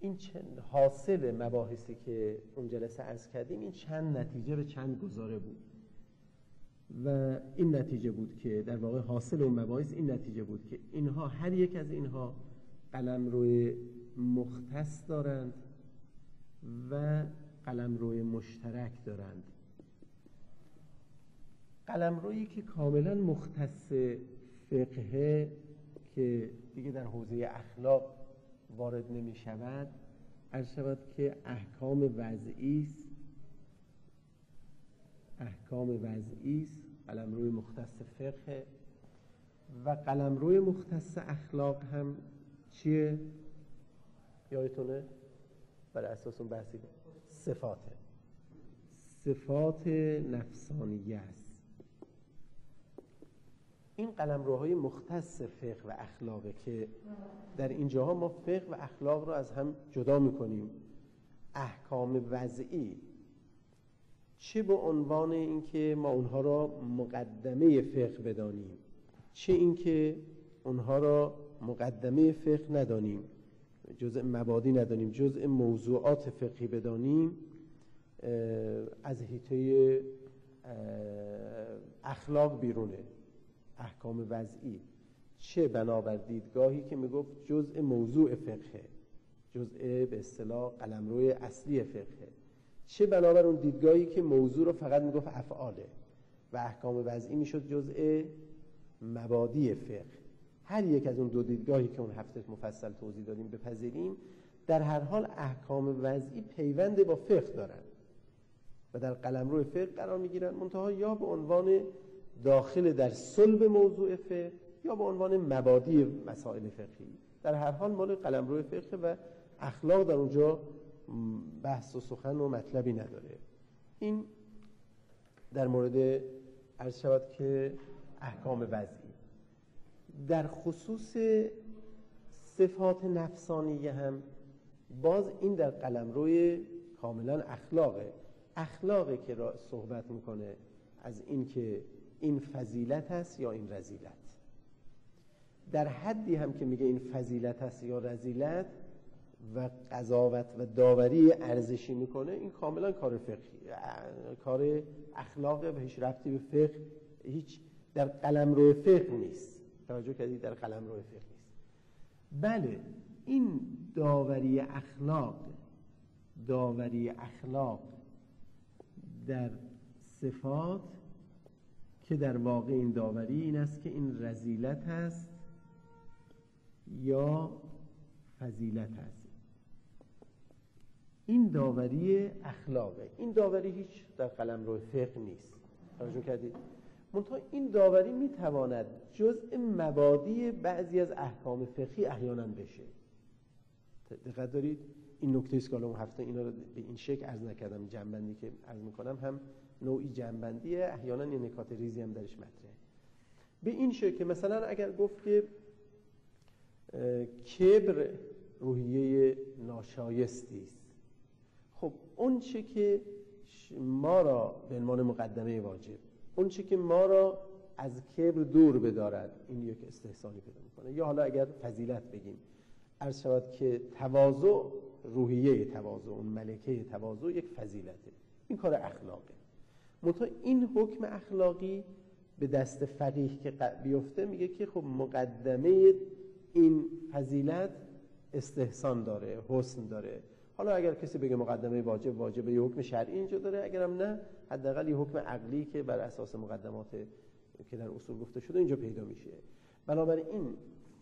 این حاصل مباحثی که اون جلسه عرض کردیم این چند نتیجه و چند گزاره بود و این نتیجه بود که در واقع حاصل اون مباحث این نتیجه بود که اینها هر یک از اینها قلمرو مختص دارند و قلمرو مشترک دارند. قلمرویی که کاملا مختص فقه که دیگه در حوزه اخلاق وارد نمی شود، عرض شود که احکام وضعی است، قلمروی مختص فقه و قلمروی مختص اخلاق هم چیه؟ یادتونه؟ برای اساس اون بحثی صفات نفسانیه است. این قلمروهای مختص فقه و اخلاقه که در اینجاها ما فقه و اخلاق رو از هم جدا میکنیم. احکام وضعی چه به عنوان اینکه ما اونها را مقدمه فقه بدانیم، چه اینکه اونها را مقدمه فقه ندانیم، جزء مبادی ندانیم، جزء موضوعات فقهی بدانیم، از حیطه اخلاق بیرونه. احکام وضعی چه بنابر دیدگاهی که میگفت جزء موضوع فقهه، جزء به اصطلاح قلمروی اصلی فقهه، چه بنابر اون دیدگاهی که موضوع رو فقط میگفت افعاله و احکام وضعی میشد جزء مبادی فقه. هر یک از اون دو دیدگاهی که اون هفته مفصل توضیح دادیم بپذیریم، در هر حال احکام وضعی پیوند با فقه دارن و در قلمرو فقه قرار میگیرن، منتها یا به عنوان داخل در صلب موضوع فقه یا به عنوان مبادی مسائل فقهی. در هر حال مال قلمرو فقه و اخلاق در اونجا بحث و سخن و مطلبی نداره. این در مورد عرض شود که احکام وضعی. در خصوص صفات نفسانیه هم باز این در قلمروی کاملا اخلاقه که را صحبت میکنه از این که این فضیلت است یا این رذیلت. در حدی هم که میگه این فضیلت است یا رذیلت و قضاوت و داوری ارزشی میکنه، این کاملا کار فقهی، کار اخلاقه و هیچ ربطی به فقه، هیچ در قلمرو فقه نیست. توجه کردید؟ در قلمرو فقه نیست. بله، این داوری اخلاق در صفات که در واقع این داوری این است که این رذیلت است یا فضیلت است. این داوری اخلاقه. این داوری هیچ در قلمرو فقه نیست. توجه کردید؟ منتها این داوری میتواند جزء مبادی بعضی از احکام فقهی احیانا بشه. دقت دارید؟ این نکته است که الان هفته اینا رو به این شکل عرض نکردم. جنبندی که عرض میکنم هم نوعی جنبندیه، احیانا یه نکات ریزی هم درش مطرحه. به این شکل که مثلا اگر گفت که کبر روحیه ناشایستی است، خب اون چه که ما را به عنوان مقدمه واجب، اون چه که ما را از کبر دور بدارد، این یک استحسانی پیدا میکنه. یا حالا اگر فضیلت بگیم، عرض شود که تواضع، روحیه تواضع، اون ملکه تواضع یک فضیلته. این کار اخلاقه. منتها این حکم اخلاقی به دست فقیه که بیفته میگه که خب مقدمه این فضیلت استحسان داره، حسن داره. حالا اگر کسی بگه مقدمه واجب یه حکم شرعی اینجا داره، اگرم نه حداقل یه حکم عقلی که بر اساس مقدمات که در اصول گفته شده اینجا پیدا میشه. بنابراین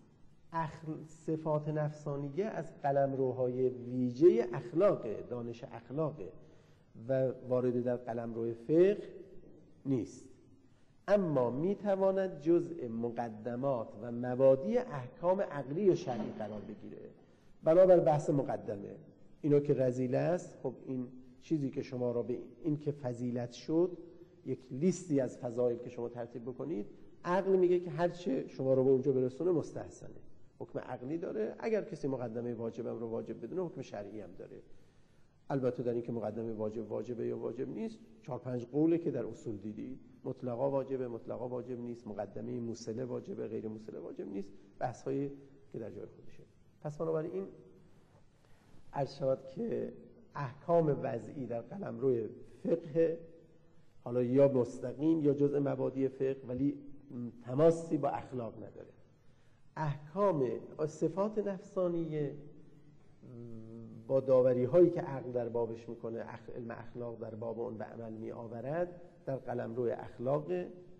صفات نفسانیه از قلمروهای ویژه اخلاقه، دانش اخلاقه و وارد در قلمرو فقه نیست، اما میتواند جزء مقدمات و مبادی احکام عقلی و شرعی قرار بگیره. بنابر بحث مقدمه اینو که رذیله است، خب این چیزی که شما را به این که فضیلت شد، یک لیستی از فضایل که شما ترتیب بکنید، عقل میگه که هرچه شما رو به اونجا برسونه مستحسنه، حکم عقلی داره. اگر کسی مقدمه واجبم رو واجب بدونه، حکم شرعی هم داره. البته در این که مقدمه واجبه یا واجب نیست 4-5 قوله که در اصول دیدی، مطلقا واجبه، مطلقا واجب نیست، مقدمه موصله واجبه، غیر موصله واجب نیست، بحث هایی که در جای خودشه. پس بنابراین عرض شود که احکام وضعی در قلمرو فقه، حالا یا مستقیم یا جزء مبادی فقه، ولی تماسی با اخلاق نداره. احکام صفات نفسانیه با داوری هایی که عقل در بابش میکنه، علم اخلاق در باب اون به عمل می آورد، در قلمرو اخلاق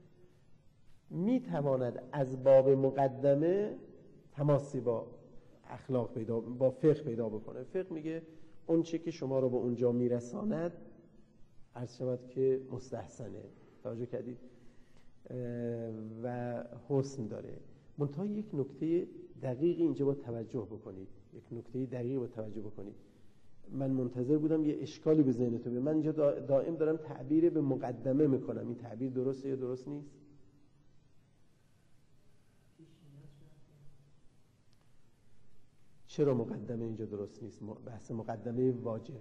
میتواند از باب مقدمه تماسی با اخلاق با فقه پیدا بکنه. فقه میگه اون چه که شما رو به اونجا میرساند عرض شود که مستحسنه، توجه کردید، و حسن داره. منتها یک نکته دقیقی اینجا با توجه بکنید، من منتظر بودم یه اشکالی به ذهنتون بیاد. من اینجا دائم دارم تعبیر به مقدمه میکنم، این تعبیر درسته یا درست نیست؟ چرا مقدمه اینجا درست نیست؟ بحث مقدمه واجب.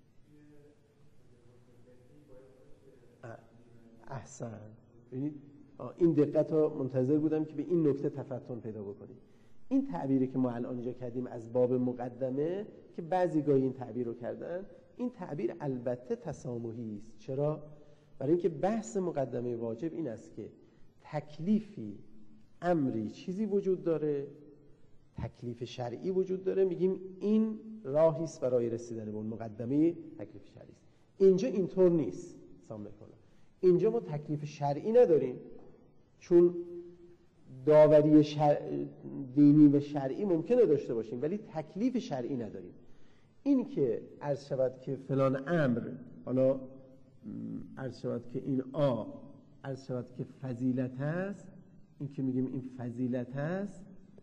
احسن. ببینید این دقت رو منتظر بودم که به این نکته تفتن پیدا بکنید. این تعبیری که ما الان اینجا کردیم از باب مقدمه، که بعضی گاهی این تعبیر رو کردن، این تعبیر البته تسامحی است. چرا؟ برای اینکه بحث مقدمه واجب این است که تکلیفی، امری، چیزی وجود داره، تکلیف شرعی وجود داره، میگیم این راهی است برای رسیدن به اون مقدمه تکلیف شرعی است. اینجا اینطور نیست. سامع کنم، اینجا ما تکلیف شرعی نداریم، چون داوری دینی و شرعی ممکنه داشته باشیم ولی تکلیف شرعی نداریم. این که عرض شود که فلان امر، حالا عرض شود که این عرض شود که فضیلت است، این که میگیم این فضیلت است،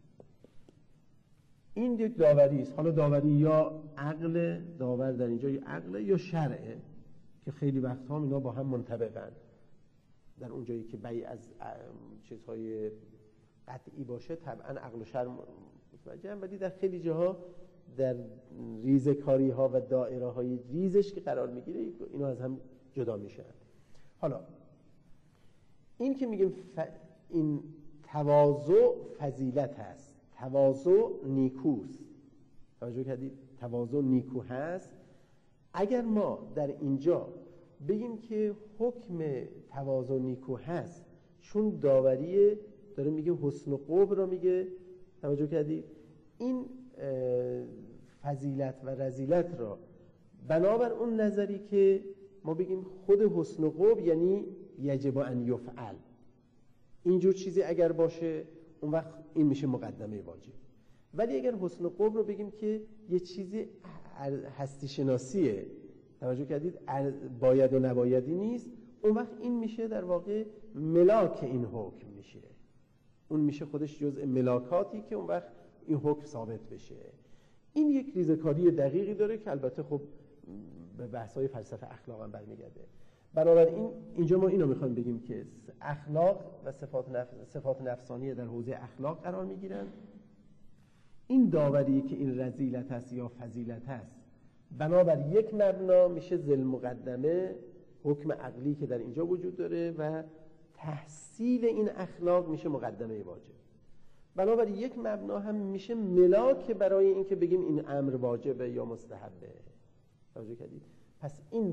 این یک داوری است. حالا داوری یا عقل، داور در اینجا یا عقل یا شرعه، که خیلی وقتها اینا با هم منطبقن. در اونجایی که بیع از چیزهای قطعی باشه طبعا عقل و شرع متوجه هم، ولی در خیلی جاها در ریزکاری ها و دائره های ریزش که قرار میگیره اینا از هم جدا میشن. حالا این که میگیم این تواضع فضیلت هست، تواضع نیکوست، توجه کردید؟ تواضع نیکو هست. اگر ما در اینجا بگیم که حکم تواضع نیکو هست، چون داوری داره میگه حسن و قبح را میگه، توجه کردید؟ این فضیلت و رذیلت را بنابر اون نظری که ما بگیم خود حسن و قبح یعنی یجب ان یفعل، اینجور چیزی اگر باشه اون وقت این میشه مقدمه واجب. ولی اگر حسن و قبح رو بگیم که یه چیزی هستی شناسیه، توجه کردید، باید و نبایدی نیست، اون وقت این میشه در واقع ملاک این حکم میشه، اون میشه خودش جزء ملاکاتی که اون وقت این حکم ثابت بشه. این یک ریزکاری دقیقی داره که البته خب به بحث‌های فلسفه اخلاق هم برمیگرده. بنابراین اینجا ما اینو میخوایم بگیم که اخلاق و صفات نفسانی در حوزه اخلاق قرار میگیرن. این داوری که این رذیلت است یا فضیلت است بنابر یک مبنا میشه ذل مقدمه، حکم عقلی که در اینجا وجود داره، و تحصیل این اخلاق میشه مقدمه واجب. بنابر یک مبنا هم میشه ملاک برای اینکه بگیم این امر واجبه یا مستحبه. توجه کردید؟ پس این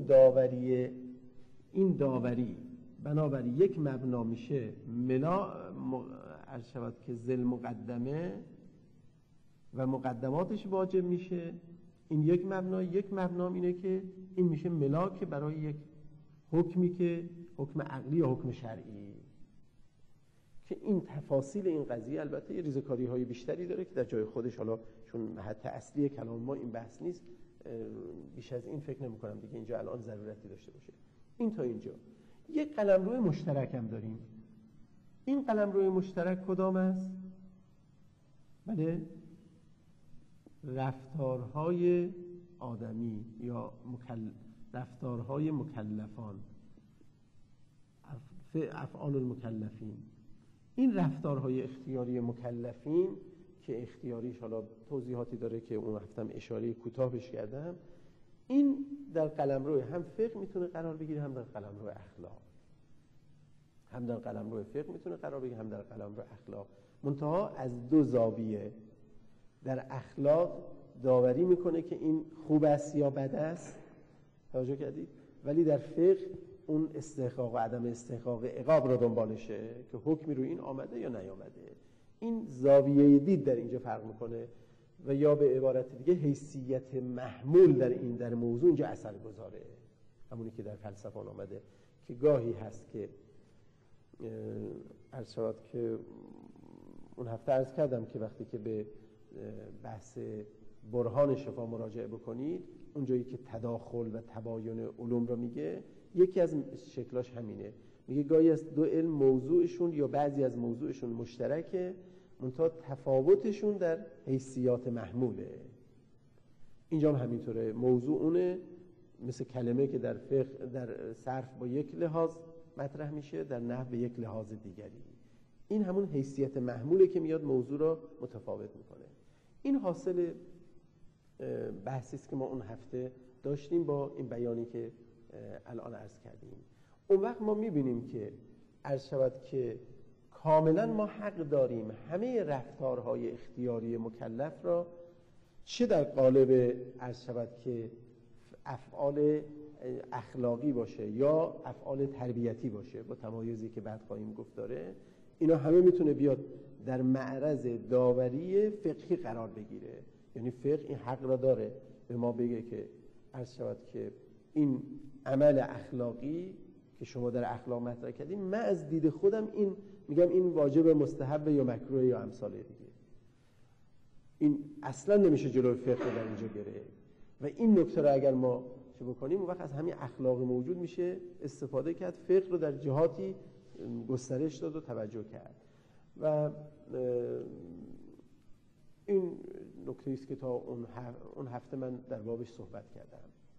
داوری بنابر یک مبنا میشه عرض شود که ذل مقدمه و مقدماتش واجب میشه. این یک مبنا اینه که این میشه ملاک برای یک حکمی که حکم عقلی یا حکم شرعی، که این تفاصیل این قضیه البته یه ریزکاری های بیشتری داره که در جای خودش، حالا چون محط اصلی کلام ما این بحث نیست، بیش از این فکر نمی کنم دیگه اینجا الان ضرورتی داشته باشه. این تا اینجا. یک قلمرو مشترک هم داریم. این قلمرو مشترک کدام است؟ بله، رفتارهای آدمی یا رفتارهای مکلفان، افعال المکلفین. این رفتارهای اختیاری مکلفین که اختیاریش حالا توضیحاتی داره که اون هفتم اشاره کوتاه بهش کردم، این در قلمرو هم فقه میتونه قرار بگیره، هم در قلمرو اخلاق. هم در قلمرو فقه میتونه قرار بگیره، هم در قلمرو اخلاق، منتها از دو زاویه. در اخلاق داوری میکنه که این خوب است یا بد است، توجه کردید؟ ولی در فقه اون استحقاق و عدم استحقاق عقاب رو دنبالشه که حکمی رو این آمده یا نیامده. این زاویه دید در اینجا فرق میکنه و یا به عبارت دیگه حیثیت محمول در موضوع اینجا اثر گذاره. همونی که در فلسفه آمده که گاهی هست که عرض شود که اون هفته عرض کردم که وقتی که به بحث برهان شفا مراجعه بکنید، اونجایی که تداخل و تباین علوم رو میگه، یکی از شکلاش همینه. میگه گاهی از دو علم موضوعشون یا بعضی از موضوعشون مشترکه، منتها تفاوتشون در حیثیات محموله. اینجا هم همینطوره. موضوع اونه، مثل کلمه که در فقه در صرف با یک لحاظ مطرح میشه، در نحو به یک لحاظ دیگری. این همون حیثیت محموله که میاد موضوع را متفاوت میکنه. این حاصل بحثی است که ما اون هفته داشتیم با این بیانی که الان عرض کردیم. اون وقت ما میبینیم که عرض شود که کاملا ما حق داریم همه رفتارهای اختیاری مکلف را، چه در قالب عرض شود که افعال اخلاقی باشه یا افعال تربیتی باشه، با تمایزی که بعد خواهیم گفت داره، اینا همه میتونه بیاد در معرض داوری فقهی قرار بگیره. یعنی فقه این حق را داره به ما بگه که عرض شود که این عمل اخلاقی که شما در اخلاق مطرح کردین، من از دید خودم این میگم این واجب، مستحب یا مکروه یا امثال دیگه. این اصلا نمیشه جلوی فقه در اینجا گرفت و این نکته رو اگر ما چه بکنیم، اون وقت از همین اخلاق موجود میشه استفاده کرد، فقه رو در جهاتی گسترش داد و توجه کرد. و این نکته است که تا اون هفته من در بابش صحبت کردم.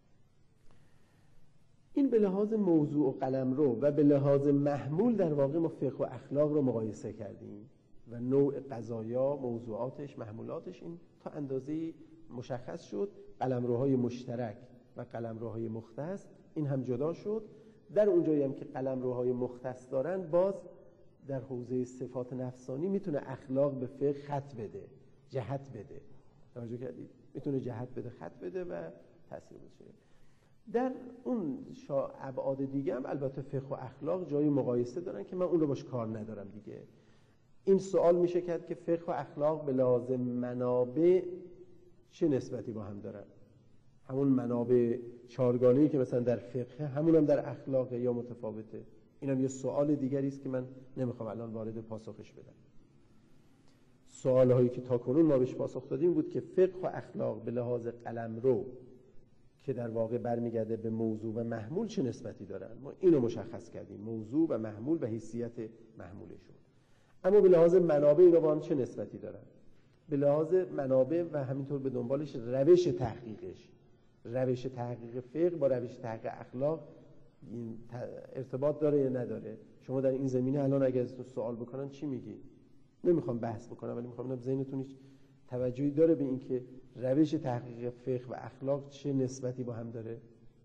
این به لحاظ موضوع و قلمرو و به لحاظ محمول در واقع ما فقه و اخلاق رو مقایسه کردیم و نوع قضایا، موضوعاتش، محمولاتش این تا اندازه‌ای مشخص شد. قلمروهای مشترک و قلمروهای مختص این هم جدا شد. در اونجایی هم که قلمروهای مختص دارن، باز در حوزه صفات نفسانی میتونه اخلاق به فقه خط بده، جهت بده. توجه کردید؟ میتونه جهت بده، خط بده و تاثیر بشه. در اون ابعاد دیگه هم البته فقه و اخلاق جای مقایسه دارن که من اون رو باش کار ندارم دیگه. این سوال میشه کرد که فقه و اخلاق به لازم منابع چه نسبتی با هم دارن؟ همون منابع چارگانه‌ای که مثلا در فقه، همون هم در اخلاق یا متفاوته؟ اینم یه سوال دیگری است که من نمیخوام الان وارد پاسخش بدم. سوال‌هایی که تاکنون ما بهش پاسخ دادیم بود که فقه و اخلاق به لحاظ قلمرو که در واقع برمیگرده به موضوع و محمول چه نسبتی دارن. ما اینو مشخص کردیم، موضوع و محمول و حیثیت محمولشون. اما به لحاظ منابع اینا با هم چه نسبتی دارن؟ به لحاظ منابع و همینطور به دنبالش روش تحقیقش، روش تحقیق فقه با روش تحقیق اخلاق ارتباط داره یا نداره؟ شما در این زمینه الان اگه از تو سوال بکنن چی میگی؟ نمیخوام بحث بکنم، ولی میخوام ببینم ذهنتون هیچ توجهی داره به این که روش تحقیق فقه و اخلاق چه نسبتی با هم داره؟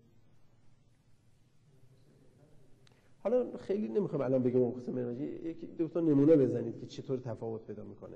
حالا خیلی نمیخوام الان بگم اون قسم منهجی، یکی دو تا نمونه بزنید که چطور تفاوت پیدا میکنه.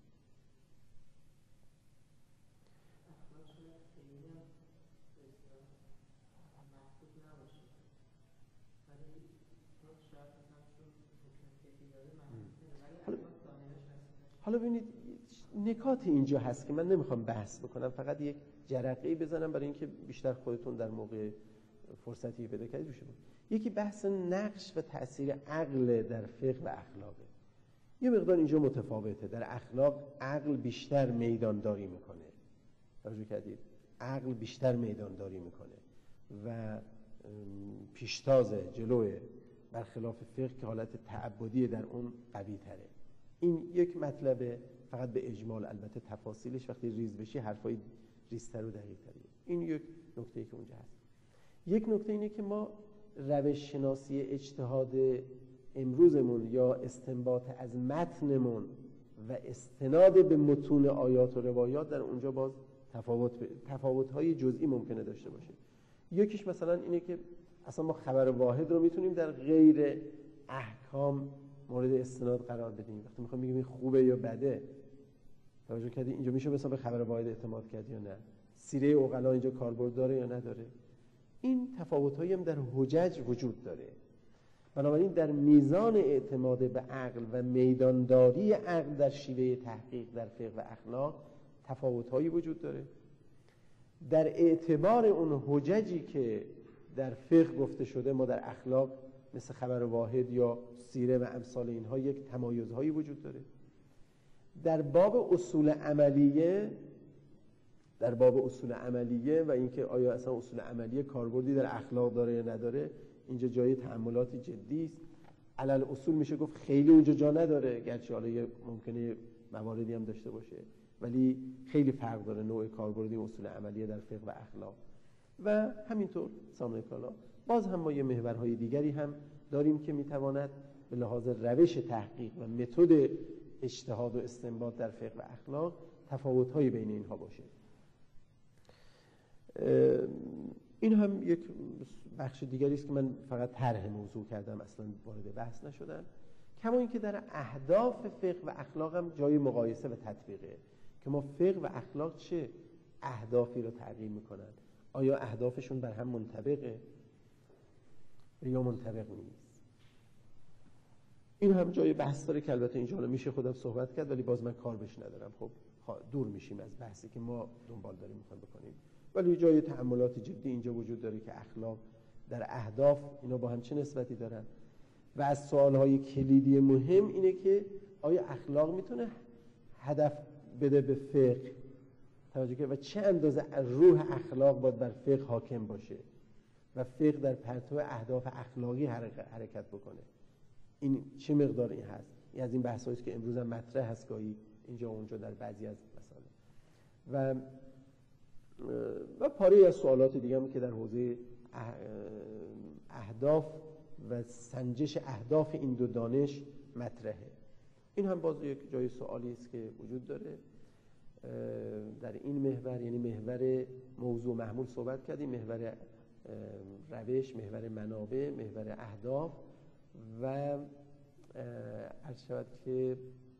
حالا ببینید نکات اینجا هست که من نمیخوام بحث بکنم، فقط یک جرقه‌ای بزنم برای اینکه بیشتر خودتون در موقع فرصتی پیدا کردید بشه. یکی بحث نقش و تأثیر عقل در فقه و اخلاقه. یه مقدار اینجا متفاوته. در اخلاق عقل بیشتر میدانداری میکنه. توجه کردید؟ عقل بیشتر میدانداری میکنه و پیشتازه، جلوه، برخلاف فقه که حالت تعبدی در اون قوی تره. این یک مطلبه، فقط به اجمال، البته تفاصیلش وقتی ریز بشی حرفای ریزتر و دقیق تری. این یک نکته‌ای که اونجا هست. یک نکته اینه که ما روش شناسی اجتهاد امروزمون یا استنباط از متنمون و استناد به متون آیات و روایات در اونجا باز تفاوت‌های جزئی ممکنه داشته باشه. یکیش مثلا اینه که اصلا ما خبر واحد رو میتونیم در غیر احکام مورد استناد قرار بدیم. وقتی میخوام بگیم این خوبه یا بده، توجه کردی اینجا میشه مثلا به خبر واحد اعتماد کرد یا نه؟ سیره عقلا اینجا کاربرد داره یا نداره؟ این تفاوت‌هایی هم در حجج وجود داره. بنابراین در میزان اعتماد به عقل و میدانداری عقل در شیوه تحقیق در فقه و اخلاق تفاوت‌هایی وجود داره. در اعتبار اون حججی که در فقه گفته شده، ما در اخلاق مثل خبر واحد یا سیره و امثال اینها یک تمایزهایی وجود داره. در باب اصول عملیه و اینکه آیا اصلا اصول عملیه کاربردی در اخلاق داره یا نداره، اینجا جای تأملاتی جدی است. علل اصول میشه گفت خیلی اونجا جا نداره، گرچه حالا ممکنه مواردی هم داشته باشه، ولی خیلی فرق داره نوع کاربردی اصول عملیه در فقه و اخلاق. و همینطور سامعه کالا باز هم ما یه محورهای دیگری هم داریم که میتواند به لحاظ روش تحقیق و متد اجتهاد و استنباط در فقه و اخلاق تفاوت‌هایی بین اینها باشه. این هم یک بخش دیگری است که من فقط طرح موضوع کردم، اصلا وارد بحث نشدم. کما اینکه در اهداف فقه و اخلاق هم جای مقایسه و تطبیقه که ما فقه و اخلاق چه اهدافی رو تعیین میکنن، آیا اهدافشون بر هم منطبقه یا منطبق نیست. این هم جای بحث داره که البته اینجا میشه خودم صحبت کرد، ولی باز من کار بهش ندارم. خب دور میشیم از بحثی که ما دنبال داریم میخوایم بکنیم، ولی جای تأملات جدی اینجا وجود داره که اخلاق در اهداف اینا با هم چه نسبتی دارن. و از سوالهای کلیدی مهم اینه که آیا اخلاق میتونه هدف بده به فقه، توجه کنید، و چه اندازه روح اخلاق باید بر فقه حاکم باشه و فقه در پرتو اهداف اخلاقی حرکت بکنه. این چه مقدار این هست؟ این از این بحثایی است که امروز هم مطرح هست گاهی اینجا و اونجا در بعضی از مسائل. و پاره از سوالات دیگه هم که در حوزه اهداف و سنجش اهداف این دو دانش مطرحه. این هم باز یک جای سوالی است که وجود داره. در این محور، یعنی محور موضوع محمول صحبت کردیم، محور روش، محور منابع، محور اهداف و عرض شود که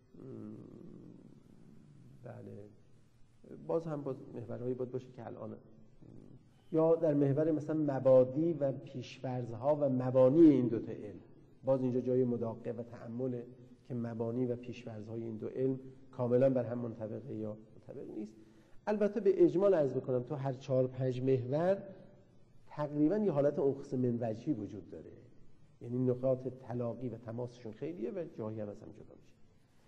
بله باز هم باز محورهایی باید باشه که الان یا در محور مثلا مبادی و پیش‌فرض‌ها و مبانی این دو تا علم، باز اینجا جای مداقه و تأمله که مبانی و پیش‌فرض‌های این دو علم کاملا بر هم منطبقه یا منطبق نیست. البته به اجمال عرض بکنم تو هر 4-5 محور تقریبا یه حالت انقسام منوجی وجود داره، یعنی نقاط تلاقی و تماسشون خیلیه و جایی هم از هم جدا میشه.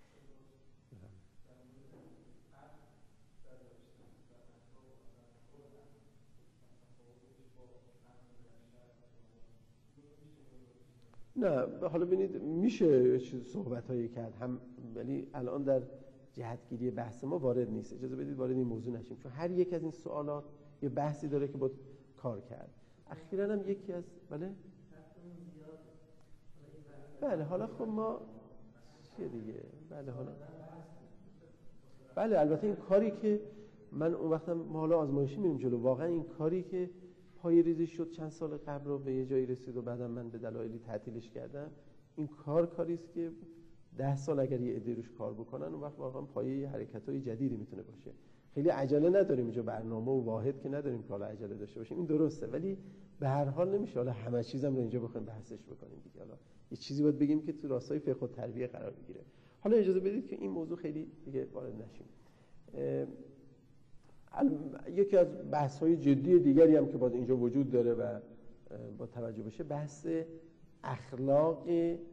نه حالا ببینید میشه صحبت‌هایی کرد هم، ولی الان در جهتگیری بحث ما وارد نیست. اجازه بدید وارد این موضوع نشیم، چون هر یک از این سوالات یه بحثی داره که باید کار کرد. اخیراً هم یکی از بله حالا خب ما چیه دیگه بله البته این کاری که من اون وقتم ما حالا آزمایشی میریم جلو، واقعا این کاری که پای ریزی شد چند سال قبل رو به یه جایی رسید و بعدم من به دلایلی تعطیلش کردم، این کاری است که 10 سال اگر یه عده روش کار بکنن اون وقت واقعا پایه حرکت‌های جدیدی میتونه باشه. خیلی عجله نداریم اینجا، برنامه و واحد که نداریم که حالا عجله داشته باشیم، این درسته، ولی به هر حال نمیشه حالا همه چیزم رو اینجا بخوایم بحثش بکنیم دیگه. حالا یه چیزی باید بگیم که تو راستای فقه و تربیه قرار بگیره. حالا اجازه بدید که این موضوع خیلی دیگه وارد نشیم. یکی از بحث‌های جدی دیگری هم که باز اینجا وجود داره و با توجه بشه بحث اخلاق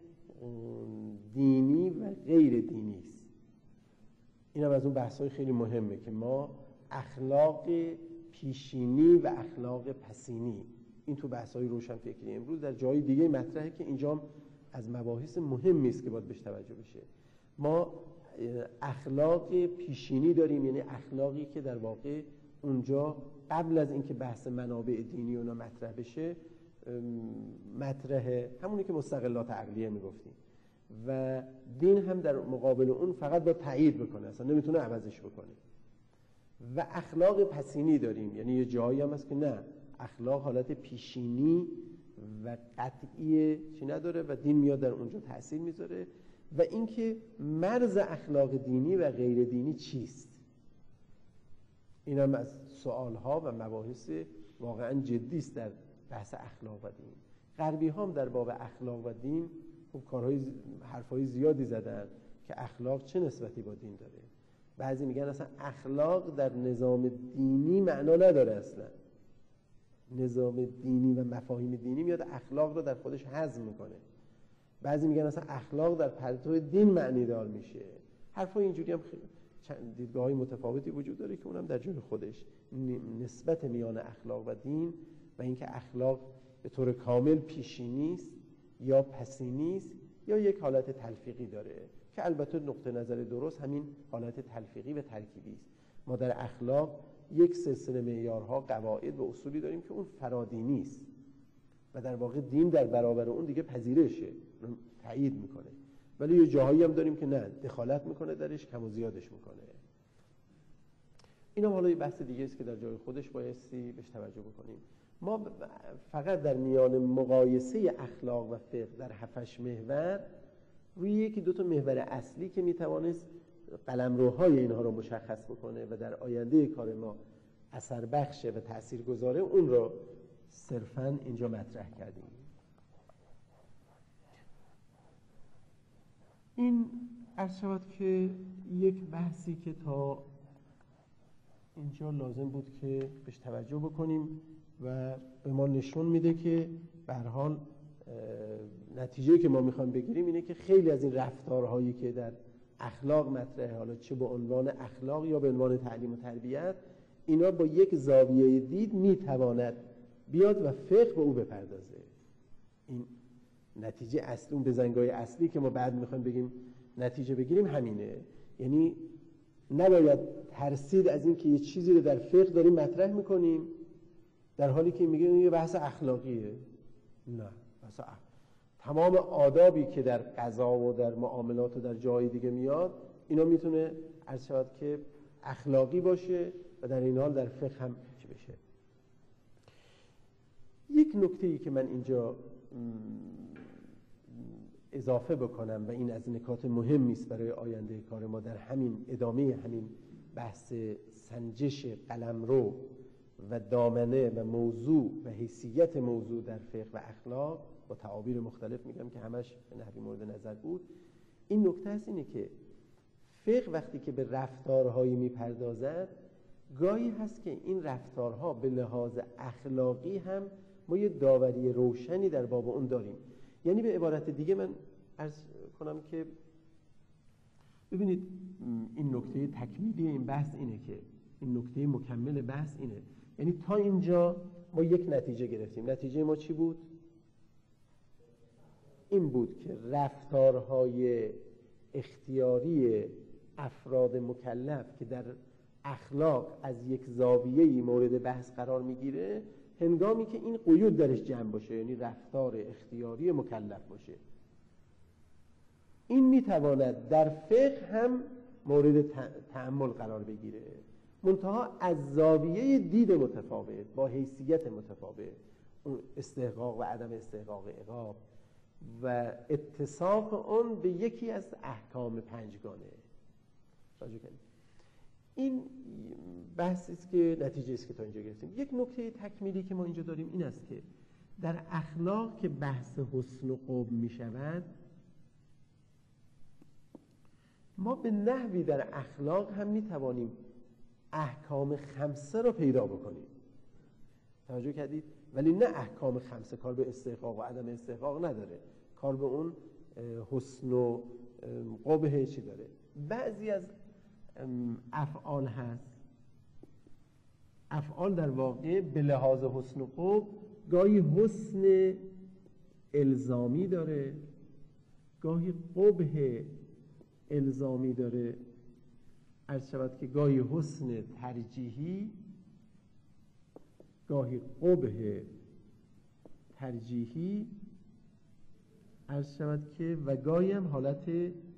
دینی و غیر دینی است. این هم از اون بحث‌های خیلی مهمه که ما اخلاق پیشینی و اخلاق پسینی، این تو بحث‌های روشنفکری امروز در جای دیگه مطرحه که اینجا از مباحث مهمی است که باید بهش توجه بشه. ما اخلاق پیشینی داریم، یعنی اخلاقی که در واقع اونجا قبل از اینکه بحث منابع دینی اونا مطرح بشه مطرحه، همونی که مستقلات عقلیه میگفتیم، و دین هم در مقابل اون فقط با تایید بکنه، اصلا نمیتونه عوضش بکنه. و اخلاق پسینی داریم، یعنی یه جایی هم هست که نه، اخلاق حالت پیشینی و قطعی چی نداره و دین میاد در اونجا تأثیر میذاره و اینکه مرز اخلاق دینی و غیر دینی چیست. این هم از سوالها و مباحث واقعا جدی است در بحث اخلاق و دین. غربی هم در باب اخلاق و دین حرفای زیادی زدن که اخلاق چه نسبتی با دین داره. بعضی میگن اصلا اخلاق در نظام دینی معنا نداره، اصلا نظام دینی و مفاهیم دینی میاد اخلاق رو در خودش هضم میکنه. بعضی میگن اصلا اخلاق در پرتو دین معنی دار میشه. حرفای اینجوری هم دیدگاه‌های متفاوتی وجود داره که اونم در جای خودش. نسبت میان اخلاق و دین و اینکه اخلاق به طور کامل پیشینی است یا پسینی است یا یک حالت تلفیقی داره که البته نقطه نظر درست همین حالت تلفیقی و ترکیبی است. ما در اخلاق یک سلسله معیارها، قواعد و اصولی داریم که اون فرادینی است و در واقع دین در برابر اون دیگه پذیرشه، تایید میکنه. ولی یه جاهایی هم داریم که نه، دخالت میکنه درش، کم و زیادش میکنه. اینا حالا یه بحث دیگه است که در جای خودش بایستی بهش توجه بکنیم. ما فقط در میان مقایسه اخلاق و فقه در 7 محور روی یکی دو تا محور اصلی که میتوانست قلمروهای اینها رو مشخص بکنه و در آینده کار ما اثر بخشه و تأثیر گذاره، اون رو صرفاً اینجا مطرح کردیم. این عرض شود که یک بحثی که تا اینجا لازم بود که بهش توجه بکنیم و به ما نشون میده که به هر حال نتیجه‌ای که ما میخوایم بگیریم اینه که خیلی از این رفتارهایی که در اخلاق مطرحه، حالا چه به عنوان اخلاق یا به عنوان تعلیم و تربیت، اینا با یک زاویه دید میتواند بیاد و فقه به او بپردازه. این نتیجه اصلی، اون بزنگاه اصلی که ما بعد میخوایم بگیم نتیجه بگیریم همینه. یعنی نباید ترسید از این که یه چیزی رو در فقه داریم مطرح میکنیم در حالی که میگیم این یه بحث اخلاقیه. نه، بحث تمام آدابی که در قضا و در معاملات و در جای دیگه میاد، اینا میتونه عرض شود که اخلاقی باشه و در این حال در فقه هم چی بشه. یک نکته‌ای که من اینجا اضافه بکنم و این از نکات مهمی است برای آینده کار ما در همین ادامه همین بحث سنجش قلمرو و دامنه و موضوع و حیثیت موضوع در فقه و اخلاق، با تعابیر مختلف میگم که همش به نحوی مورد نظر بود. این نکته است اینه که فقه وقتی که به رفتارهایی میپردازد، گاهی هست که این رفتارها به لحاظ اخلاقی هم ما یه داوری روشنی در باب اون داریم. یعنی به عبارت دیگه من عرض کنم که ببینید این نکته تکمیلی این بحث اینه که این نکته مکمل بحث اینه، یعنی تا اینجا ما یک نتیجه گرفتیم. نتیجه ما چی بود؟ این بود که رفتارهای اختیاری افراد مکلف که در اخلاق از یک زاویه‌ای مورد بحث قرار میگیره، هنگامی که این قیود درش جمع باشه، یعنی رفتار اختیاری مکلف باشه، این میتواند در فقه هم مورد تأمل قرار بگیره، منتها از زاویه دید متفاوت، با حیثیت متفاوت، اون استحقاق و عدم استحقاق عقاب و اتساق اون به یکی از احکام پنجگانه. توجه کنید. این بحثی است که نتیجه است که تا اینجا گرفتیم. یک نکته تکمیلی که ما اینجا داریم این است که در اخلاق که بحث حسن و قبح می شود، ما به نحوی در اخلاق هم می توانیم احکام خمسه رو پیدا بکنیم. توجه کردید؟ ولی نه احکام خمسه، کار به استحقاق و عدم استحقاق نداره، کار به اون حسن و قبح چی داره. بعضی از افعال هست، افعال در واقع به لحاظ حسن و قبح گاهی حسن الزامی داره، گاهی قبح الزامی داره، عرض شود که گاهی حسن ترجیحی، گاهی قبح ترجیحی، عرض شود که و گاهی هم حالت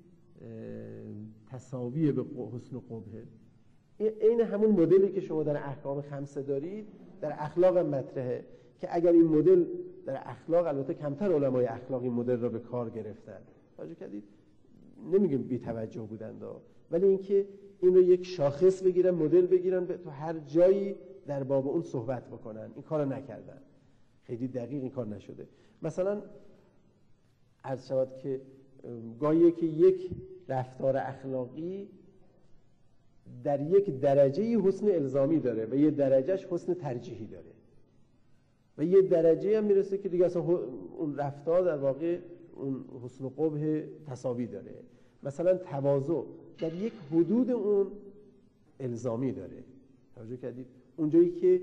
تساوی به حسن و قبح. این همون مدلی که شما در احکام خمسه دارید در اخلاق هم مطرحه، که اگر این مدل در اخلاق، البته کمتر علمای اخلاق این مدل را به کار گرفتن، توجه کردید، نمیگیم بی توجه بودند، ولی اینکه این رو یک شاخص بگیرن، مدل بگیرن، تو هر جایی در باب اون صحبت بکنن. این کارو نکردن، خیلی دقیق این کار نشده. مثلا عرض شود که گاهی که یک رفتار اخلاقی در یک درجه حسن الزامی داره و یه درجهش حسن ترجیحی داره و یه درجه هم میرسه که دیگه اصلا اون رفتار در واقع اون حسن و قبح تساوی داره. مثلا تواضع در یک حدود اون الزامی داره. توجه کردید؟ اونجایی که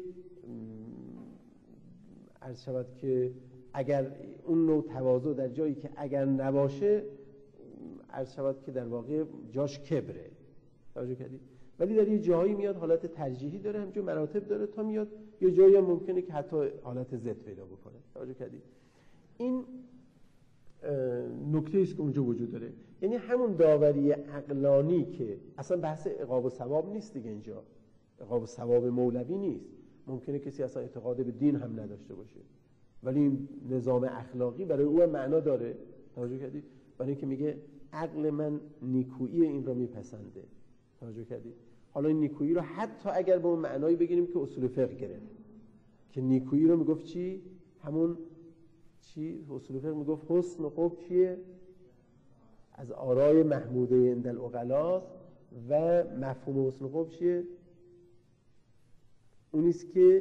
عرض شود که اگر اون نوع تواضع در جایی که اگر نباشه عرض شود که در واقع جاش کبره. توجه کردید؟ ولی در یه جایی میاد حالت ترجیحی داره، همچون مراتب داره، تا میاد یه جایی هم ممکنه که حتی حالت ضد پیدا بکنه. توجه کردید؟ این نکته است که اونجا وجود داره. یعنی همون داوری عقلانی که اصلا بحث عقاب و ثواب نیست دیگه، اینجا عقاب و ثواب مولوی نیست. ممکنه کسی اصلا اعتقاد به دین هم نداشته باشه ولی این نظام اخلاقی برای او هم معنا داره. توجه کردید؟ برای اینکه میگه عقل من نیکویی این رو میپسنده. توجه کردید؟ حالا این نیکویی رو حتی اگر به اون معنایی بگیریم که اصول فقه گرفت، که نیکویی رو میگفت چی؟ همون چی؟ اصول فقه میگفت حسن و قبح چیه؟ از آرای محموده عند العقلاء و مفهوم حسن و قبح چیه؟ اونیست که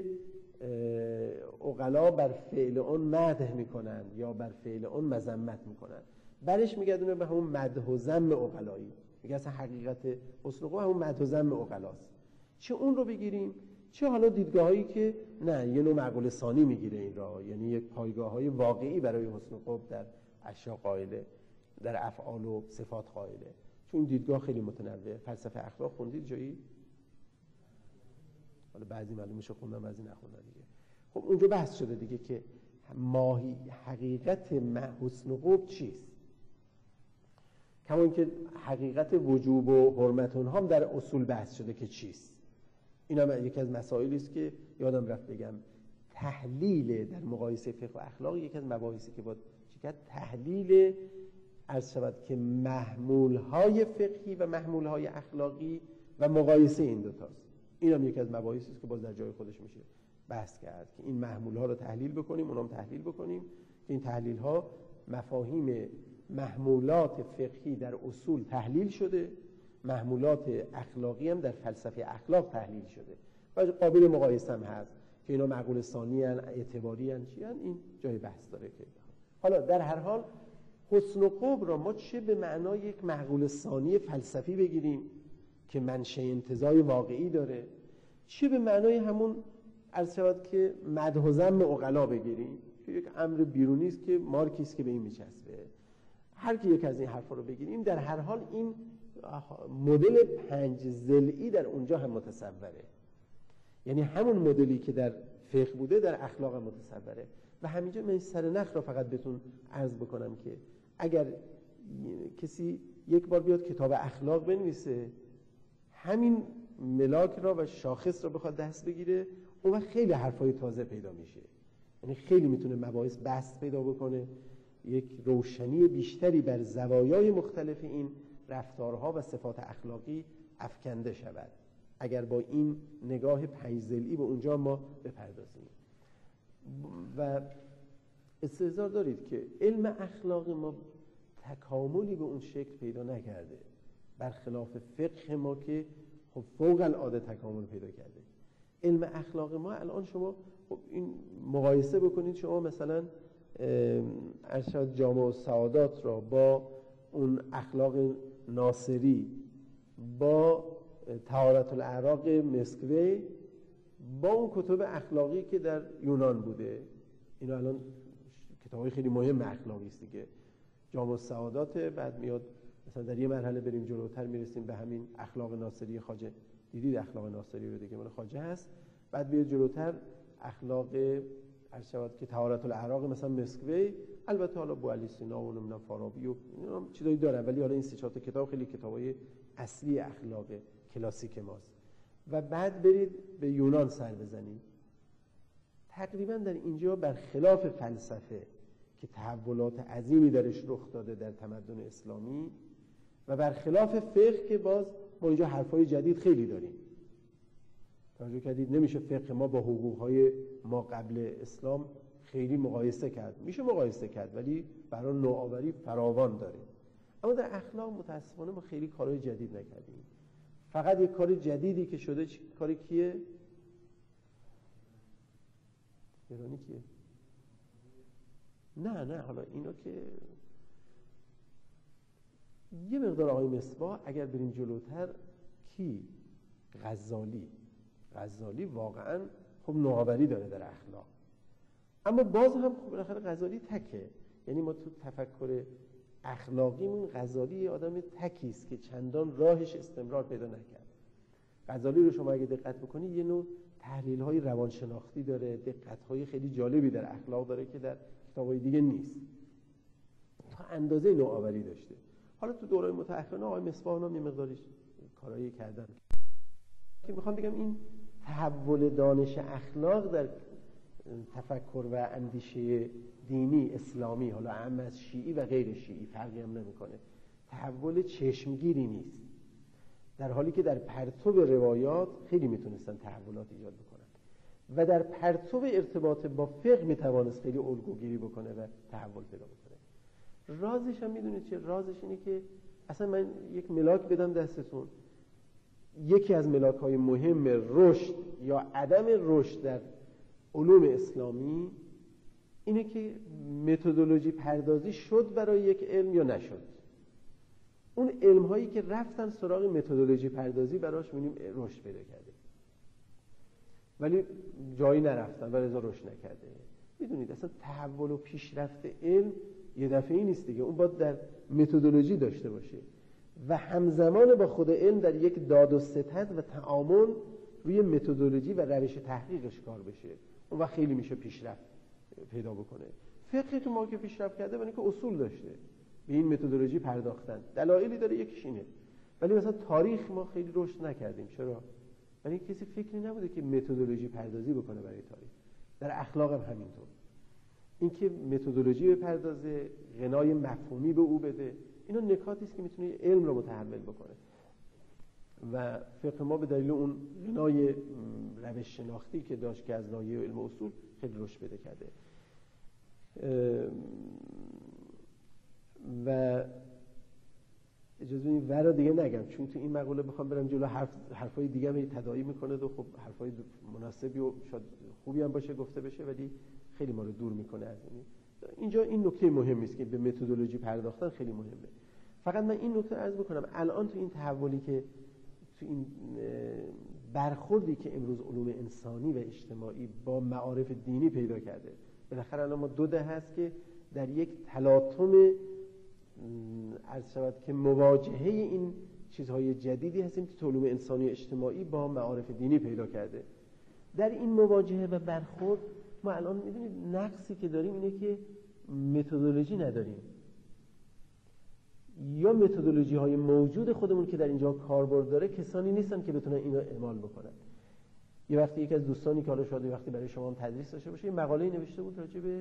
عقلا بر فعل اون مدح میکنن یا بر فعل اون مذمت میکنن. برش میگردونه به همون مدح و ذم عقلایی. میگه اصلا حقیقت حسن و قبح همون مدح و ذم عقلاست. چه اون رو بگیریم چه حالا دیدگاهایی که نه یه نوع معقول ثانی میگیره این را، یعنی یک پایگاه‌های واقعی برای حسن و قبح در اشیا قائله، در افعال و صفات قائله. چون این دیدگاه خیلی متنوعه. فلسفه اخلاق خوندید جایی؟ حالا بعضی معلومش خوندن بعضی نخوندن دیگه. خب اونجا بحث شده دیگه که ماهی حقیقت حسن و قبح چیست. کما که حقیقت وجوب و حرمت اونها هم در اصول بحث شده که چیست. این هم یکی از مسائلی است که یادم رفت بگم. تحلیل در مقایسه فقه و اخلاق یکی از مباحثی که باید چیکار تحلیل عرض شود که محمول‌های فقهی و محمول‌های اخلاقی و مقایسه این دوتاست. این هم یکی از مباحثی است که باز در جای خودش میشه بحث کرد که این محمول‌ها رو تحلیل بکنیم، اونم تحلیل بکنیم که این تحلیل‌ها مفاهیم محمولات فقهی در اصول تحلیل شده، محمولات اخلاقی هم در فلسفه اخلاق تحلیل شده و قابل مقایسه هم هست که اینا معقول ثانی ان، اعتباری ان، چی ان. این جای بحث داره که حالا در هر حال حسن و قبح را ما چه به معنای یک معقول ثانی فلسفی بگیریم که منشأ انتزاع واقعی داره، چه به معنای همون عرض شود که مدح و ذم عقلا بگیریم که یک امر بیرونی است که مارکی است که به این میچسبه. هر کی یک از این حرفا رو بگیریم در هر حال این مدل 5 ضلعی در اونجا هم متصوره. یعنی همون مدلی که در فقه بوده در اخلاق هم متصوره. و همینجا من سر نخ را فقط بهتون عرض بکنم که اگر کسی یک بار بیاد کتاب اخلاق بنویسه، همین ملاک را و شاخص را بخواد دست بگیره، اون وقت خیلی حرفای تازه پیدا میشه. یعنی خیلی میتونه مباحث بحث پیدا بکنه، یک روشنی بیشتری بر زوایای مختلف این رفتارها و صفات اخلاقی افکنده شود اگر با این نگاه 5 ضلعی به اونجا ما بپردازیم. و استحضار دارید که علم اخلاق ما تکاملی به اون شکل پیدا نکرده، برخلاف فقه ما که خب فوق العاده تکامل پیدا کرده. علم اخلاق ما الان شما خب این مقایسه بکنید، شما مثلا ارشاد جامع السعادات را با اون اخلاق ناصری، با طهارت الاعراق مسکوی، با اون کتب اخلاقی که در یونان بوده. اینا الان کتابای خیلی مهم اخلاقی است دیگه. جامع السعادات، بعد میاد مثلا در یه مرحله بریم جلوتر میرسیم به همین اخلاق ناصری خواجه. دیدید اخلاق ناصری رو دیگه مال خواجه هست. بعد بیاد جلوتر اخلاق ارشاد که طهارت الاعراق مثلا مسکوی، البته حالا بوعلی سینا و نمیدونم فارابی و اینا چیزایی دارن، ولی حالا این 3-4 تا کتاب خیلی کتابای اصلی اخلاق کلاسیک ماست. و بعد برید به یونان سر بزنید. تقریبا در اینجا برخلاف فلسفه که تحولات عظیمی درش رخ داده در تمدن اسلامی، و برخلاف فقه که باز ما اینجا حرفای جدید خیلی داریم. توجه کردید نمیشه فقه ما با حقوقهای ما قبل اسلام خیلی مقایسه کرد. میشه مقایسه کرد ولی برای نوآوری فراوان داره. اما در اخلاق متاسفانه ما خیلی کارهای جدید نکردیم. فقط یک کار جدیدی که شده کاری کیه؟ ایرانی کیه؟ نه حالا اینا که یه مقدار آقای مصباح اگر بریم جلوتر کی؟ غزالی واقعا خب نوآوری داره در اخلاق. اما باز هم خب بالاخره غزالی تکه. یعنی ما تو تفکر اخلاقیمون غزالی یه آدم تکی است که چندان راهش استمرار پیدا نکرد. غزالی رو شما اگه دقت بکنید یه نوع تحلیل‌های روانشناختی داره، دقت‌های خیلی جالبی در اخلاق داره که در کتاب‌های دیگه نیست. تا اندازه نوآوری داشته. حالا تو دوره‌های متأخرانه آقای مصباح هم یه مقداری کارایی کردن که میخوام بگم این تحول دانش اخلاق در تفکر و اندیشه دینی اسلامی، حالا اهم از شیعی و غیر شیعی فرقی هم نمیکنه، تحول چشمگیری نیست، در حالی که در پرتو روایات خیلی میتونستن تحولات ایجاد بکنن و در پرتو ارتباط با فقه میتوانست خیلی الگوگیری بکنه و تحول پیدا بکنه. رازش هم میدونید چه؟ رازش اینه که اصلا من یک ملاک بدم دستتون، یکی از ملاک‌های مهم رشد یا عدم رشد در علوم اسلامی اینه که متدولوژی پردازی شد برای یک علم یا نشد. اون علم‌هایی که رفتن سراغ متدولوژی پردازی براش می‌بینیم رشد پیدا کرده، ولی جایی نرفتن و رضا رشد نکرده. میدونید اصلا تحول و پیشرفت علم یه دفعه‌ای نیست دیگه، اون باید در متدولوژی داشته باشه و همزمان با خود علم در یک داد و ستد و تعامل روی متدولوژی و روش تحقیقش کار بشه. اون وقت خیلی میشه پیشرفت پیدا بکنه. فقه تو ما که پیشرفت کرده برای اینکه اصول داشته، به این متدولوژی پرداختن، دلایلی داره، یکیش اینه. ولی مثلا تاریخ ما خیلی رشد نکردیم. چرا؟ ولی کسی فکری نبوده که متدولوژی پردازی بکنه برای تاریخ. در اخلاق هم همینطور. اینکه متدولوژی بپردازه، غنای مفهومی به او بده، اینا نکاتی است که میتونه علم رو متحول بکنه. و فقه ما به دلیل اون غنای روش شناختی که داشت که از ناحیه علم و اصول خیلی رشد پیدا کرده. و اجازه بدید ورا دیگه نگم، چون تو این مقوله بخوام برم جلو حرفای دیگه هم تداعی میکنه و خب حرفای مناسبی و شاید خوبی هم باشه گفته بشه، ولی خیلی ما رو دور میکنه از این. اینجا این نکته مهمی است که به متدولوژی پرداختن خیلی مهمه. فقط من این نکته عرض بکنم، الان تو این تحولی که تو این برخوردی که امروز علوم انسانی و اجتماعی با معارف دینی پیدا کرده، بالاخره الان ما 2 دهه هست که در یک تلاطم عرض شود که مواجهه این چیزهای جدیدی هستیم که علوم انسانی و اجتماعی با معارف دینی پیدا کرده. در این مواجهه و برخورد ما الان می‌بینید نقصی که داریم اینه که متدولوژی نداریم، یا متدولوژی های موجود خودمون که در اینجا کاربرد داره کسانی نیستن که بتونن اینو اعمال بکنن. یه وقتی یکی از دوستانی که حالا شاید وقتی برای شما هم تدریس داشته باشه، یه مقاله‌ای نوشته بود راجع به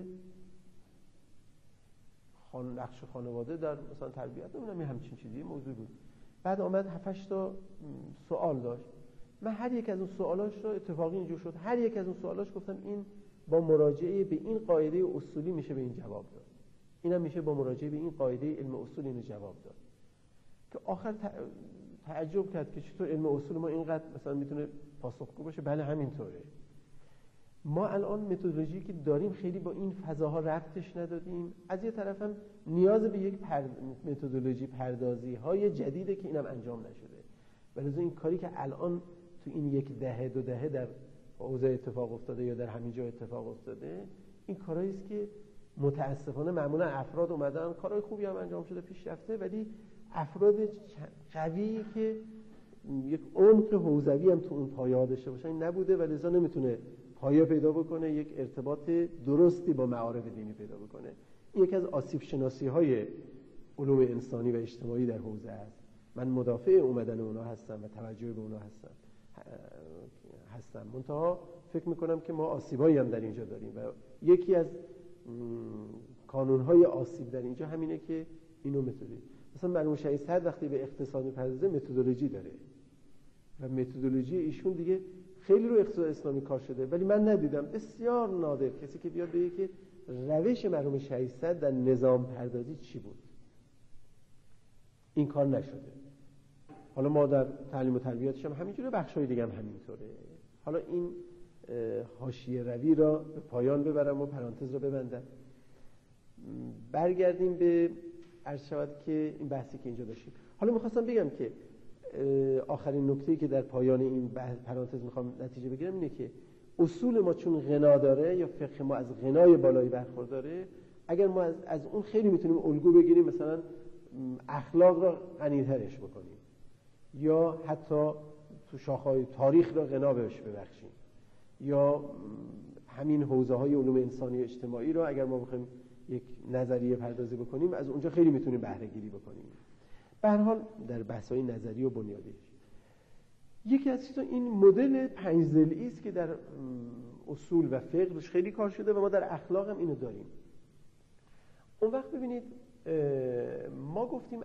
نقش خانواده در مثلا تربیت، نمیدونم یه همچین چیزی موضوع بود. بعد آمد 7-8 تا سوال داشت. من هر یک از اون سوالاش رو اتفاقی اینجور شد، هر یک از اون سوالاش گفتم این با مراجعه به این قاعده اصولی میشه به این جواب داد، اینم میشه با مراجعه به این قاعده علم اصول اینو جواب داد. که آخر تعجب کرد که چطور علم اصول ما اینقدر مثلا میتونه پاسخگو باشه. بله همینطوره. ما الان متدولوژی که داریم خیلی با این فضاها ربطش ندادیم. از یه طرف هم نیاز به یک متدولوژی پردازی های جدیده که اینم انجام نشده. ولی این کاری که الان تو این 1 دهه 2 دهه در حوزه اتفاق افتاده یا در همین جا اتفاق افتاده، این کارهایی است که متاسفانه معمولا افراد اومدن، کارهای خوبی هم انجام شده، پیش رفته، ولی افراد قوی که یک عمق حوزوی هم تو اون پایه‌ها داشته باشن این نبوده و لذا نمیتونه پایه پیدا بکنه، یک ارتباط درستی با معارف دینی پیدا بکنه. این یکی از آسیب شناسی‌های علوم انسانی و اجتماعی در حوزه است. من مدافع اومدن اونا هستم و توجه به اونا هستم. منتها فکر میکنم که ما آسیبایی هم در اینجا داریم و یکی از کانون‌های آسیب در اینجا همینه که اینو مثلا مرحوم شهید صدر وقتی به اقتصاد می‌پردازه متدولوژی داره و متدولوژی ایشون دیگه خیلی رو اقتصاد اسلامی کار شده، ولی من ندیدم، بسیار نادر، کسی که بیاد بگه که روش مرحوم شهید صدر در نظام پردازی چی بود. این کار نشده. حالا ما در تعلیم و تربیتش هم همینجوره، بخشای دیگه هم همینطوره. حالا این حاشیه روی را به پایان ببرم و پرانتز را ببندم. برگردیم به عرض شود که این بحثی که اینجا داشتیم. حالا میخواستم بگم که آخرین نکته‌ای که در پایان این پرانتز میخوام نتیجه بگیرم اینه که اصول ما چون غنا داره یا فقه ما از غنای بالایی برخورداره، اگر ما از اون خیلی میتونیم الگو بگیریم، مثلا اخلاق را غنی‌ترش بکنیم یا حتی تو شاخه‌های تاریخ را غنا بهش ببخشیم یا همین حوزه‌های علوم انسانی و اجتماعی را اگر ما بخوایم یک نظریه پردازی بکنیم از اونجا خیلی میتونیم بهره گیری بکنیم. به هر حال در بحث‌های نظری و بنیادی یکی از چیزا این مدل 5 ضلعی است که در اصول و فقه روش خیلی کار شده و ما در اخلاق هم اینو داریم. اون وقت ببینید ما گفتیم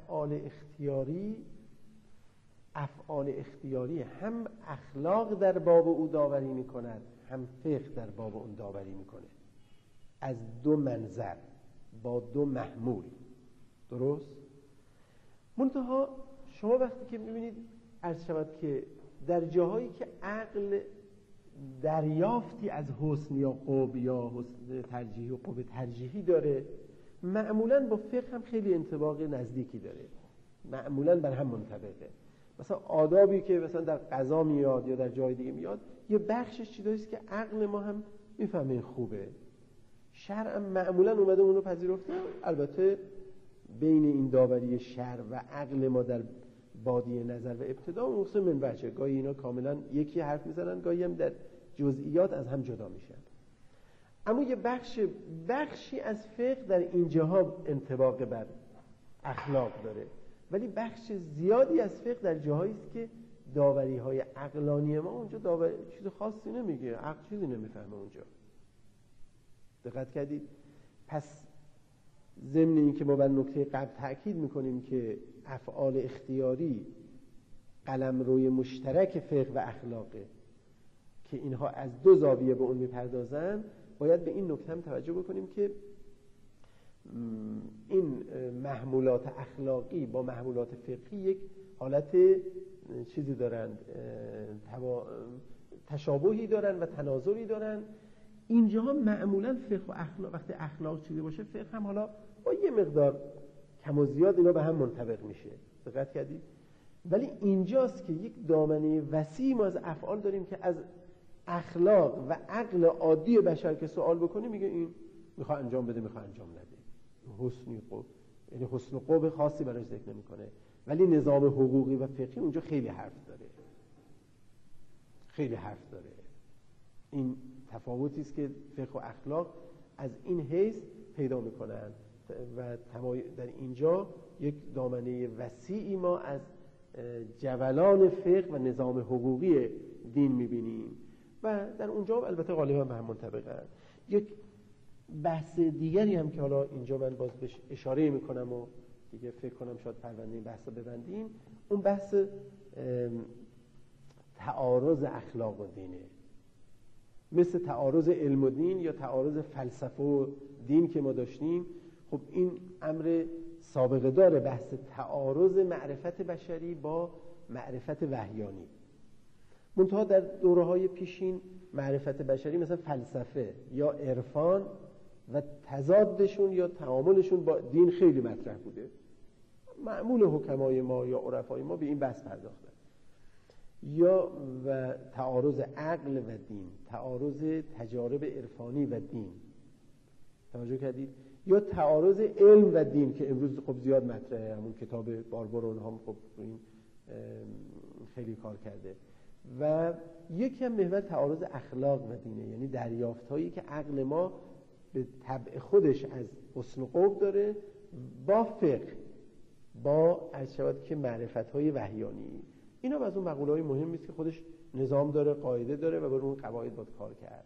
افعال اختیاری هم اخلاق در باب او داوری میکند، هم فقه در باب اون داوری میکنه، از دو منظر با دو محمول. درست؟ منتها شما وقتی که میبینید عرض شود که در جاهایی که عقل دریافتی از حسن یا قبح یا حسن ترجیحی و قبح ترجیحی داره، معمولاً با فقه هم خیلی انطباق نزدیکی داره، معمولاً بر هم منطبقه. مثلا آدابی که مثلا در قضا میاد یا در جای دیگه میاد، یه بخشش چیزاییست که عقل ما هم میفهمه این خوبه، شرع معمولاً اومده اون رو پذیرفته. البته بین این داوری شرع و عقل ما در بادیه نظر و ابتدا مقسم من بچه، گاهی اینا کاملا یکی حرف میزنن، گاهی هم در جزئیات از هم جدا میشن. اما یه بخشی از فقه در اینجاها انطباق بر اخلاق داره، ولی بخش زیادی از فقه در جاهایی است که داوری های عقلانی ما اونجا چیز خاصی نمیگه، عقل چیزی نمیفهمه اونجا. دقت کردید؟ پس ضمن این که ما بر نکته قبل تأکید میکنیم که افعال اختیاری قلمروی مشترک فقه و اخلاقه که اینها از دو زاویه به اون میپردازن، باید به این نکته هم توجه بکنیم که این محمولات اخلاقی با محمولات فقهی یک حالت چیزی دارند، تشابهی دارن و تناظری دارن. اینجاها معمولا فقه و اخلاق، وقتی اخلاق چیزی باشه فقه هم حالا با یه مقدار کم و زیاد اینا به هم منطبق میشه. دقت کردید؟ ولی اینجاست که یک دامنه وسیع ما از افعال داریم که از اخلاق و عقل عادی بشر که سوال بکنی میگه این میخواد انجام بده، میخواد انجام نده. حسنی قبح، یعنی حسن و قبح خاصی براش ذکر نمیکنه، ولی نظام حقوقی و فقهی اونجا خیلی حرف داره، خیلی حرف داره. این تفاوتی است که فقه و اخلاق از این حیث پیدا میکنن و در اینجا یک دامنه وسیعی ما از جولان فقه و نظام حقوقی دین میبینیم و در اونجا البته غالبا به هم منطبقن. یک بحث دیگری هم که حالا اینجا من باز بهش اشاره میکنم و دیگه فکر کنم شاید پرونده این بحث رو ببندیم، اون بحث تعارض اخلاق و دینه، مثل تعارض علم و دین یا تعارض فلسفه و دین که ما داشتیم. خب این امر سابقه داره، بحث تعارض معرفت بشری با معرفت وحیانی. منتها در دوره‌های پیشین معرفت بشری مثلا فلسفه یا عرفان و تضادشون یا تعاملشون با دین خیلی مطرح بوده. معمول حکمای ما یا عرفای ما به این بحث پرداختن. یا و تعارض عقل و دین، تعارض تجارب عرفانی و دین، توجه کردید؟ یا تعارض علم و دین که امروز خب زیاد مطرحه، همون کتاب باربرون هم خب این خیلی کار کرده. و یکی هم محور تعارض اخلاق و دینه، یعنی دریافت هایی که عقل ما به طبع خودش از حسن و قبح داره با فقه، با از شود که معرفت های وحیانی. اینا از اون مقوله های مهمی است که خودش نظام داره، قاعده داره و بر اون قواعد باید کار کرد.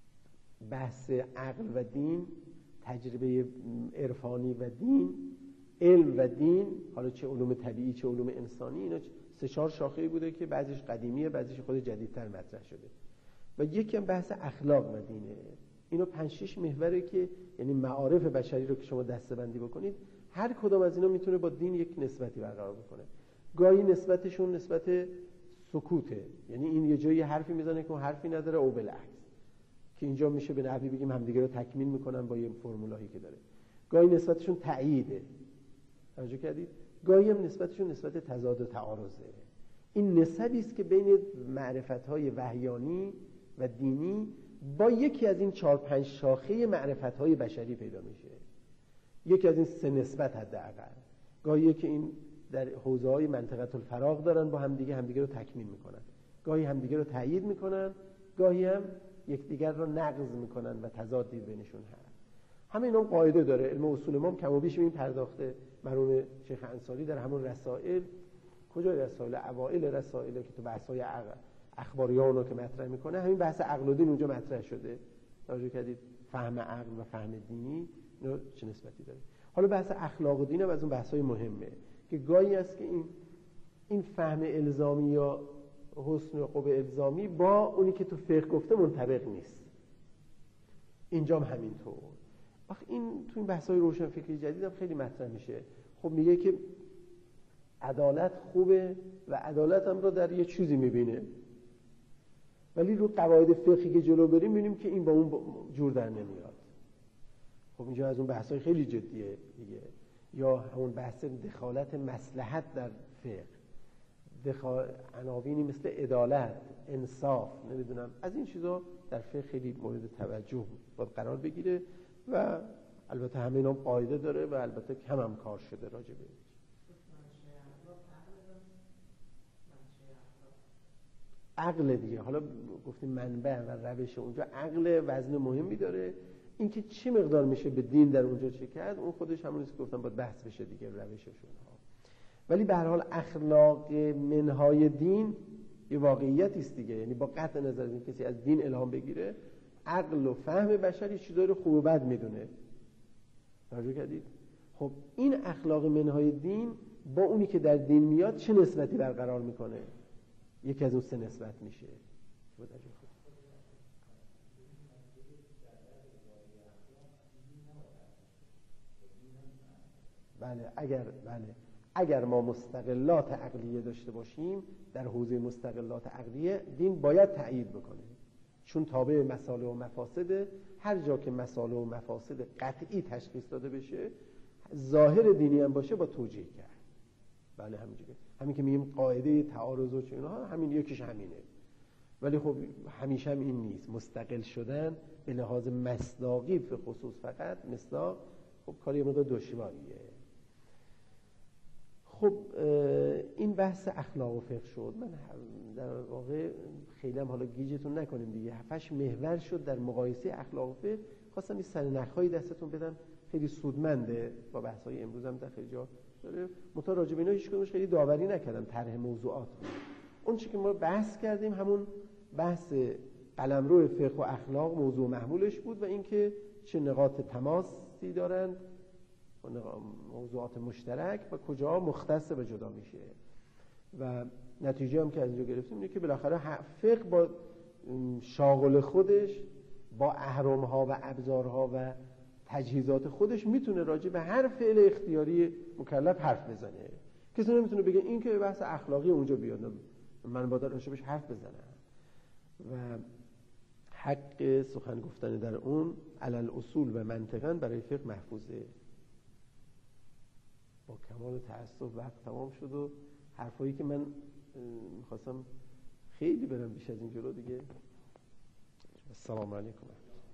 بحث عقل و دین، تجربه عرفانی و دین علم و دین، حالا چه علوم طبیعی چه علوم انسانی، اینا 3-4 شاخه‌ای بوده که بعضیش قدیمیه بعضیش خود جدیدتر مطرح شده و یکی هم بحث اخلاق و دینه. اینو 5-6 محوره که یعنی معارف بشری رو که شما دسته‌بندی بکنید، هر کدام از اینا میتونه با دین یک نسبتی برقرار بکنه. گاهی نسبتشون نسبت سکوته، یعنی این یه جایی حرفی میزنه که اون حرفی نداره او بالعکس، که اینجا میشه به نحوی بگیم همدیگه رو تکمیل میکنن با یه فرمولایی که داره. گاهی نسبتشون تأییده، توجه کردید؟ گاهی هم نسبتشون نسبت تضاد و تعارضه. این نسبی است که بین معرفت‌های وحیانی و دینی با یکی از این 4-5 شاخه معرفت‌های بشری پیدا میشه. یکی از این 3 نسبت حداقل. گاهی که این در حوزه‌های منطقه الفراغ دارن با همدیگه رو تکمیل میکنن، گاهی همدیگه رو تأیید میکنن، گاهی هم یکدیگر رو نقض میکنن و تضادی بینشون هست. همین اون قاعده داره. علم اصول ما کم و بیش این پرداخته. مرحوم شیخ انصاری در همون رسائل، کجای رسائل، اوائل رسائل که تو بحث‌های اخباریان رو که مطرح میکنه، همین بحث عقل و دین اونجا مطرح شده. توجه کردید؟ فهم عقل و فهم دینی اینا چه نسبتی داره. حالا بحث اخلاق و دین هم از اون بحث‌های مهمه که گاهی است که این فهم الزامی یا حسن و قوه الزامی با اونی که تو فقه گفته منطبق نیست. اینجا هم همینطور. آخه این تو این بحث‌های روشنفکری جدید هم خیلی مطرح میشه. خب میگه که عدالت خوبه و عدالت هم رو در یه چیزی میبینه، ولی رو قواعد فقهی که جلو بریم میبینیم که این با اون جور در نمیاد. خب اینجا از اون بحث‌های خیلی جدیه دیگه. یا همون بحث دخالت مصلحت در فقه، عناوینی مثل عدالت، انصاف، نمیدونم از این چیزا در فقه خیلی مورد توجه باید قرار بگیره و البته همه اینا قاعده داره و البته کم هم کار شده راجع به عقل دیگه. حالا گفتیم منبع و روش اونجا عقل وزن مهمی داره. اینکه چه مقدار میشه به دین در اونجا چه کرد اون خودش همونی که گفتم باید بحث بشه دیگه، روششون ها. ولی به هر حال اخلاق منهای دین یه واقعیتی است دیگه. یعنی با قطع نظر از این کسی از دین الهام بگیره، عقل و فهم بشری چیزایی رو خوب و بد میدونه. توجه کردید؟ خب این اخلاق منهای دین با اونی که در دین میاد چه نسبتی برقرار میکنه؟ یکی از اون 3 نسبت میشه. بله اگر ما مستقلات عقلیه داشته باشیم در حوزه مستقلات عقلیه، دین باید تأیید بکنه، چون تابع مصالح و مفاسد. هر جا که مصالح و مفاسد قطعی تشخیص داده بشه، ظاهر دینی هم باشه با توجیه کرد. بله همینجوری. همین که میگیم قاعده تعارض و چنها، همین یکیش همینه. ولی خب همیشه هم این نیست. مستقل شدن به لحاظ مصداقی به خصوص فقط مصداق خب کاری مقدار دشواریه. خب این بحث اخلاق و فقه شد. من در واقع خیلی هم حالا گیجتون نکنیم دیگه، 7-8 محور شد در مقایسه اخلاق و فقه. خواستم این سرنخ‌های دستتون بدم، خیلی سودمنده. با بحث‌های امروز هم در خیلی جا داره. متا راجع به اینا هیچ کدومش خیلی داوری نکردم، طرح موضوعات. اون چیزی که ما بحث کردیم همون بحث قلمرو فقه و اخلاق موضوع محمولش بود و اینکه چه نقاط تماسی دارند با موضوعات مشترک و کجا مختص و جدا میشه. و نتیجه هم که از اینجا گرفتیم اینه که بالاخره فقه با شاغل خودش، با اهرم‌ها و ابزارها و تجهیزات خودش میتونه راجع به هر فعل اختیاری مکلف حرف بزنه. کسی نمیتونه بگه این که بحث اخلاقی اونجا بیاد من باید راجبش حرف بزنم. و حق سخن گفتن در اون علل اصول و منطقاً برای فقه محفوظه. با کمال تأسف وقت تمام شد و حرفایی که من میخواستم خیلی برم بیش از این جلو دیگه. السلام علیکم.